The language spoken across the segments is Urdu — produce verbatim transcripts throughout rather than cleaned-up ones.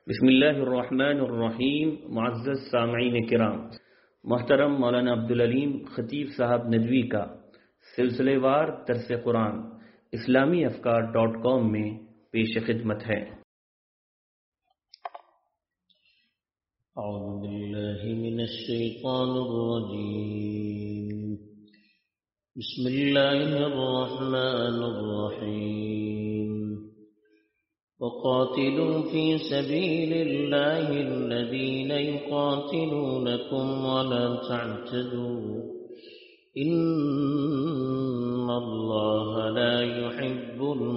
بسم اللہ الرحمن الرحیم. معزز سامعین کرام، محترم مولانا عبدالعلیم خطیب صاحب ندوی کا سلسلے وار درس قرآن اسلامی افکار ڈاٹ کام میں پیش خدمت ہے. اعوذ باللہ من الشیطان الرجیم. بسم اللہ الرحمن الرحیم. وقاتلوا في سبيل الله الذين يقاتلونكم ولا تعتدوا إن الله لا يحب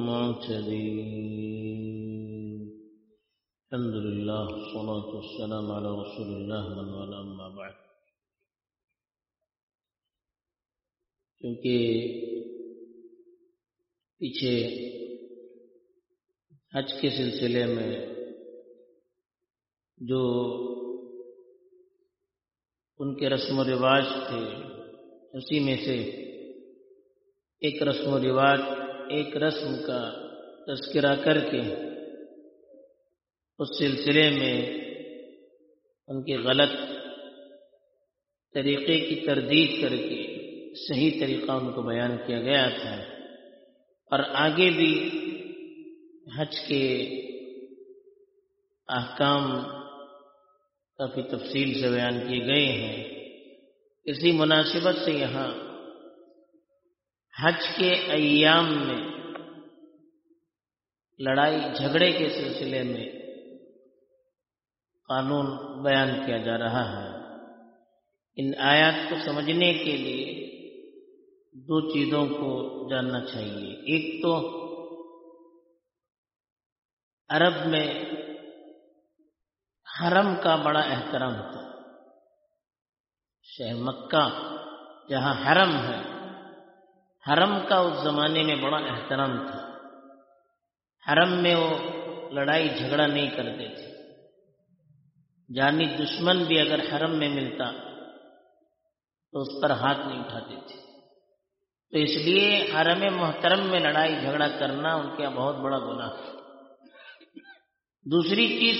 المعتدين. الحمد لله والصلاة والسلام على رسول الله من والاه أما بعد. کیونکہ پیچھے حج کے سلسلے میں جو ان کے رسم و رواج تھے، اسی میں سے ایک رسم و رواج ایک رسم کا تذکرہ کر کے اس سلسلے میں ان کے غلط طریقے کی تردید کر کے صحیح طریقہ ان کو بیان کیا گیا تھا، اور آگے بھی حج کے احکام کافی تفصیل سے بیان کیے گئے ہیں. اسی مناسبت سے یہاں حج کے ایام میں لڑائی جھگڑے کے سلسلے میں قانون بیان کیا جا رہا ہے. ان آیات کو سمجھنے کے لیے دو چیزوں کو جاننا چاہیے. ایک تو عرب میں حرم کا بڑا احترام تھا. شہر مکہ جہاں حرم ہے، حرم کا اس زمانے میں بڑا احترام تھا. حرم میں وہ لڑائی جھگڑا نہیں کرتے تھے. جانی دشمن بھی اگر حرم میں ملتا تو اس پر ہاتھ نہیں اٹھاتے تھے. تو اس لیے حرم محترم میں لڑائی جھگڑا کرنا ان کے یہاں بہت بڑا گناہ ہے. دوسری چیز،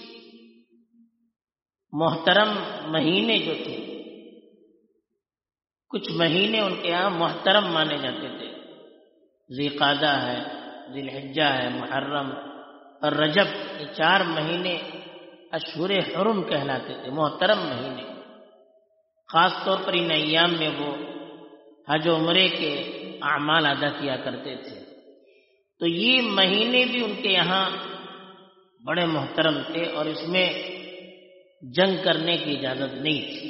محترم مہینے جو تھے، کچھ مہینے ان کے ہاں محترم مانے جاتے تھے. ذی قعدہ ہے، ذی الحجہ ہے، محرم اور رجب، یہ چار مہینے اشہر حرم کہلاتے تھے، محترم مہینے. خاص طور پر ان ایام میں وہ حج و عمرے کے اعمال ادا کیا کرتے تھے. تو یہ مہینے بھی ان کے یہاں بڑے محترم تھے، اور اس میں جنگ کرنے کی اجازت نہیں تھی.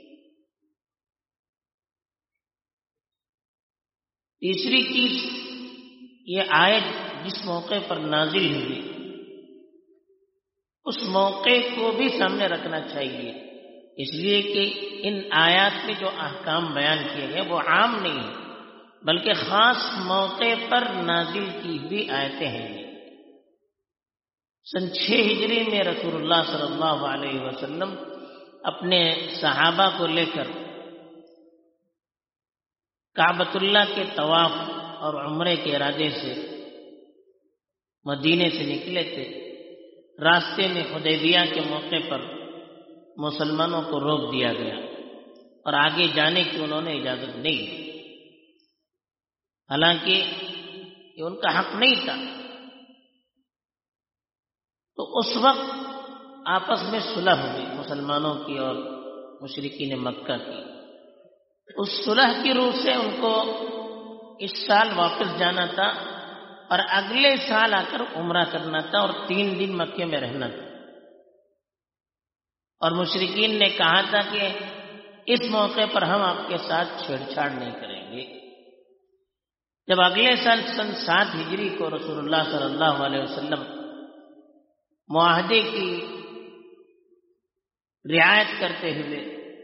تیسری چیز، یہ آیت جس موقع پر نازل ہوئی اس موقع کو بھی سامنے رکھنا چاہیے، اس لیے کہ ان آیات میں جو احکام بیان کیے گئے وہ عام نہیں ہیں، بلکہ خاص موقع پر نازل کی ہوئی آیتیں ہیں. سن چھ ہجری میں رسول اللہ صلی اللہ علیہ وسلم اپنے صحابہ کو لے کر کعبۃ اللہ کے طواف اور عمرے کے ارادے سے مدینے سے نکلے تھے. راستے میں حدیبیہ کے موقع پر مسلمانوں کو روک دیا گیا اور آگے جانے کی انہوں نے اجازت نہیں دی، حالانکہ یہ ان کا حق نہیں تھا. تو اس وقت آپس میں صلح ہوئی مسلمانوں کی اور مشرکین مکہ کی. اس صلح کی روح سے ان کو اس سال واپس جانا تھا اور اگلے سال آ کر عمرہ کرنا تھا اور تین دن مکے میں رہنا تھا. اور مشرکین نے کہا تھا کہ اس موقع پر ہم آپ کے ساتھ چھیڑ چھاڑ نہیں کریں گے. جب اگلے سال سن سات ہجری کو رسول اللہ صلی اللہ علیہ وسلم معاہدے کی رعایت کرتے ہوئے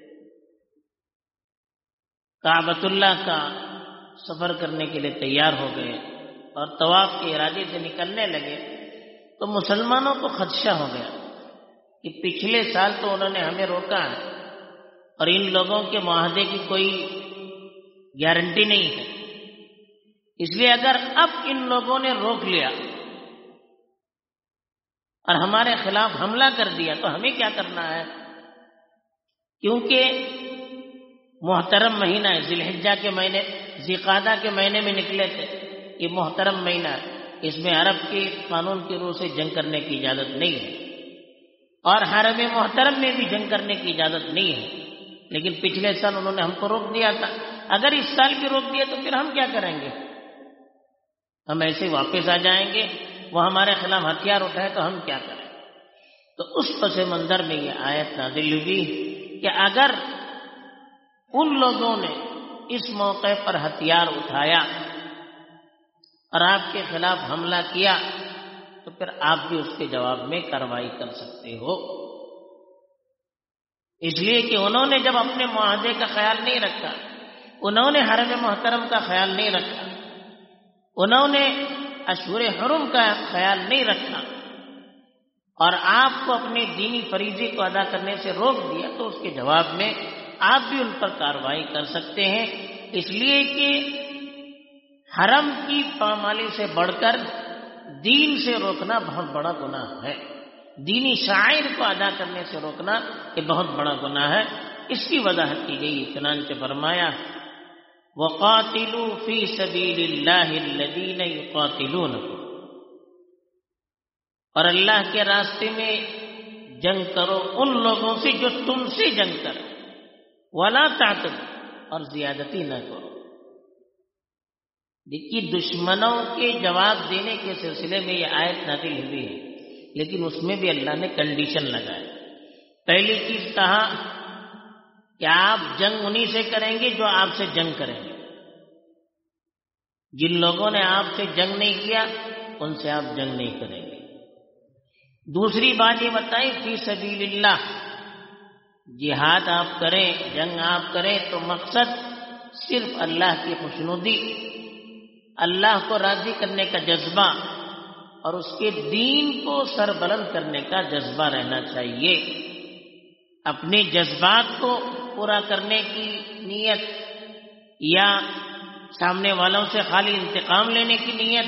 کعبۃ اللہ کا سفر کرنے کے لیے تیار ہو گئے اور طواف کے ارادے سے نکلنے لگے، تو مسلمانوں کو خدشہ ہو گیا کہ پچھلے سال تو انہوں نے ہمیں روکا ہے اور ان لوگوں کے معاہدے کی کوئی گارنٹی نہیں ہے. اس لیے اگر اب ان لوگوں نے روک لیا اور ہمارے خلاف حملہ کر دیا تو ہمیں کیا کرنا ہے؟ کیونکہ محترم مہینہ ہے، ذی الحجہ کے مہینے، ذی قعدہ کے مہینے میں نکلے تھے، یہ محترم مہینہ ہے، اس میں عرب کے قانون کی روح سے جنگ کرنے کی اجازت نہیں ہے، اور حرم محترم میں بھی جنگ کرنے کی اجازت نہیں ہے۔ لیکن پچھلے سال انہوں نے ہم کو روک دیا تھا، اگر اس سال بھی روک دیا تو پھر ہم کیا کریں گے؟ ہم ایسے واپس آ جائیں گے، وہ ہمارے خلاف ہتھیار اٹھائے تو ہم کیا کریں؟ تو اس پس منظر میں یہ آیت نازل ہوئی کہ اگر ان لوگوں نے اس موقع پر ہتھیار اٹھایا اور آپ کے خلاف حملہ کیا تو پھر آپ بھی اس کے جواب میں کارروائی کر سکتے ہو، اس لیے کہ انہوں نے جب اپنے معاہدے کا خیال نہیں رکھا، انہوں نے حرم محترم کا خیال نہیں رکھا، انہوں نے اشہر حرم کا خیال نہیں رکھا اور آپ کو اپنے دینی فریضے کو ادا کرنے سے روک دیا، تو اس کے جواب میں آپ بھی ان پر کارروائی کر سکتے ہیں، اس لیے کہ حرم کی پامالی سے بڑھ کر دین سے روکنا بہت بڑا گناہ ہے، دینی شعائر کو ادا کرنے سے روکنا یہ بہت بڑا گناہ ہے۔ اس کی وضاحت کی گئی، چنانچہ فرمایا وَقَاتِلُوا فِي سَبِيلِ اللَّهِ الَّذِينَ يُقَاتِلُونَكُمْ، اور اللہ کے راستے میں جنگ کرو ان لوگوں سے جو تم سے جنگ کرو، وَلَا تَعْتَدُوا، اور زیادتی نہ کرو۔ دیکھیے دشمنوں کے جواب دینے کے سلسلے میں یہ آیت نازل ہوئی ہے، لیکن اس میں بھی اللہ نے کنڈیشن لگائے۔ پہلی چیز کہا کہ آپ جنگ انہی سے کریں گے جو آپ سے جنگ کریں گے، جن لوگوں نے آپ سے جنگ نہیں کیا ان سے آپ جنگ نہیں کریں گے۔ دوسری بات یہ بتائی فی سبیل اللہ، جہاد آپ کریں، جنگ آپ کریں تو مقصد صرف اللہ کی خوشنودی، اللہ کو راضی کرنے کا جذبہ اور اس کے دین کو سربلند کرنے کا جذبہ رہنا چاہیے۔ اپنے جذبات کو پورا کرنے کی نیت یا سامنے والوں سے خالی انتقام لینے کی نیت،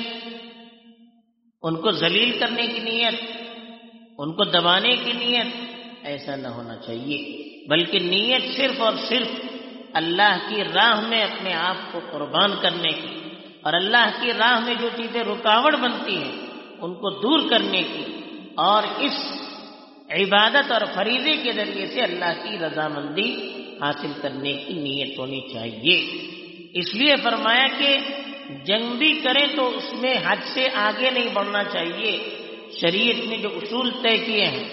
ان کو ذلیل کرنے کی نیت، ان کو دبانے کی نیت، ایسا نہ ہونا چاہیے، بلکہ نیت صرف اور صرف اللہ کی راہ میں اپنے آپ کو قربان کرنے کی اور اللہ کی راہ میں جو چیزیں رکاوٹ بنتی ہیں ان کو دور کرنے کی اور اس عبادت اور فریضے کے ذریعے سے اللہ کی رضامندی حاصل کرنے کی نیت ہونی چاہیے۔ اس لیے فرمایا کہ جنگ بھی کریں تو اس میں حد سے آگے نہیں بڑھنا چاہیے، شریعت میں جو اصول طے کیے ہیں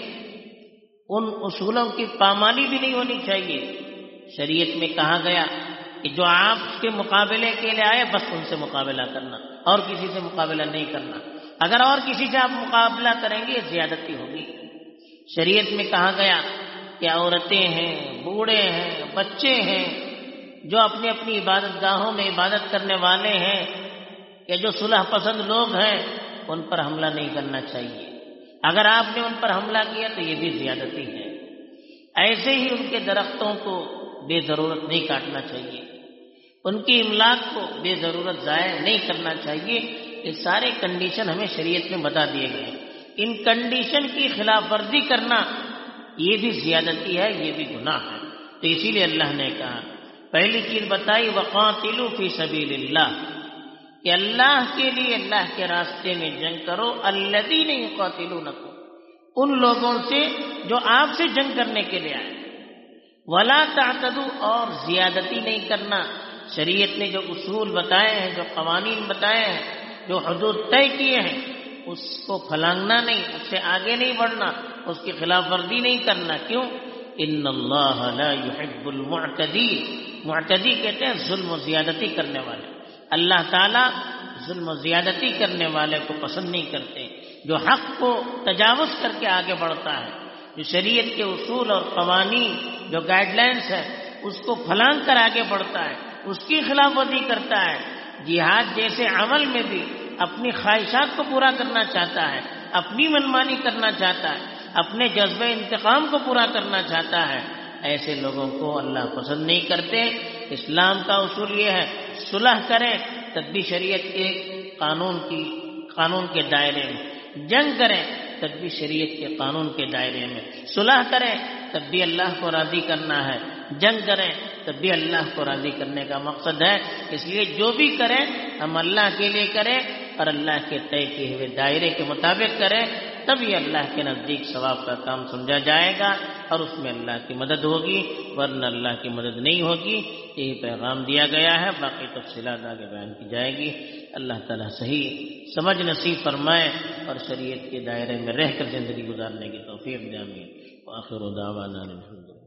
ان اصولوں کی پامالی بھی نہیں ہونی چاہیے۔ شریعت میں کہا گیا کہ جو آپ کے مقابلے کے لیے آئے بس ان سے مقابلہ کرنا، اور کسی سے مقابلہ نہیں کرنا، اگر اور کسی سے آپ مقابلہ کریں گے زیادتی ہوگی۔ شریعت میں کہا گیا کہ عورتیں ہیں، بوڑھے ہیں، بچے ہیں، جو اپنی اپنی عبادت گاہوں میں عبادت کرنے والے ہیں یا جو صلح پسند لوگ ہیں ان پر حملہ نہیں کرنا چاہیے، اگر آپ نے ان پر حملہ کیا تو یہ بھی زیادتی ہے۔ ایسے ہی ان کے درختوں کو بے ضرورت نہیں کاٹنا چاہیے، ان کی املاک کو بے ضرورت ضائع نہیں کرنا چاہیے۔ یہ سارے کنڈیشن ہمیں شریعت میں بتا دیے گئے ہیں، ان کنڈیشن کی خلاف ورزی کرنا یہ بھی زیادتی ہے، یہ بھی گناہ ہے۔ تو اسی لیے اللہ نے کہا، پہلی چیز بتائی وقاتلوا فی سبیل اللہ، کہ اللہ کے لیے اللہ کے راستے میں جنگ کرو، الذین یقاتلونکم، ان لوگوں سے جو آپ سے جنگ کرنے کے لیے آئے، ولا تعتدوا، اور زیادتی نہیں کرنا۔ شریعت نے جو اصول بتائے ہیں، جو قوانین بتائے ہیں، جو حدود طے کیے ہیں، اس کو پھلانگنا نہیں، اس سے آگے نہیں بڑھنا، اس کی خلاف ورزی نہیں کرنا۔ کیوں؟ ان اللہ لا يحب المعتدین، معتدی کہتے ہیں ظلم و زیادتی کرنے والے، اللہ تعالیٰ ظلم و زیادتی کرنے والے کو پسند نہیں کرتے، جو حق کو تجاوز کر کے آگے بڑھتا ہے، جو شریعت کے اصول اور قوانین جو گائیڈ لائنس ہے اس کو پھلانگ کر آگے بڑھتا ہے، اس کی خلاف ورزی کرتا ہے۔ جہاد جیسے عمل میں بھی اپنی خواہشات کو پورا کرنا چاہتا ہے، اپنی منمانی کرنا چاہتا ہے، اپنے جذبہ انتقام کو پورا کرنا چاہتا ہے، ایسے لوگوں کو اللہ پسند نہیں کرتے۔ اسلام کا اصول یہ ہے صلح کریں تب بھی شریعت کے قانون کی قانون کے دائرے میں، جنگ کریں تب بھی شریعت کے قانون کے دائرے میں، صلح کریں تب بھی اللہ کو راضی کرنا ہے، جنگ کریں تب بھی اللہ کو راضی کرنے کا مقصد ہے۔ اس لیے جو بھی کریں ہم اللہ کے لیے کریں اور اللہ کے طے کیے ہوئے دائرے کے مطابق کریں، تب یہ اللہ کے نزدیک ثواب کا کام سمجھا جائے گا اور اس میں اللہ کی مدد ہوگی، ورنہ اللہ کی مدد نہیں ہوگی۔ یہی پیغام دیا گیا ہے، باقی تفصیلات آگے بیان کی جائے گی۔ اللہ تعالیٰ صحیح سمجھ نصیب فرمائے اور شریعت کے دائرے میں رہ کر زندگی گزارنے کی توفیق دے۔ آمین۔ وآخر دعوانا الحمدللہ۔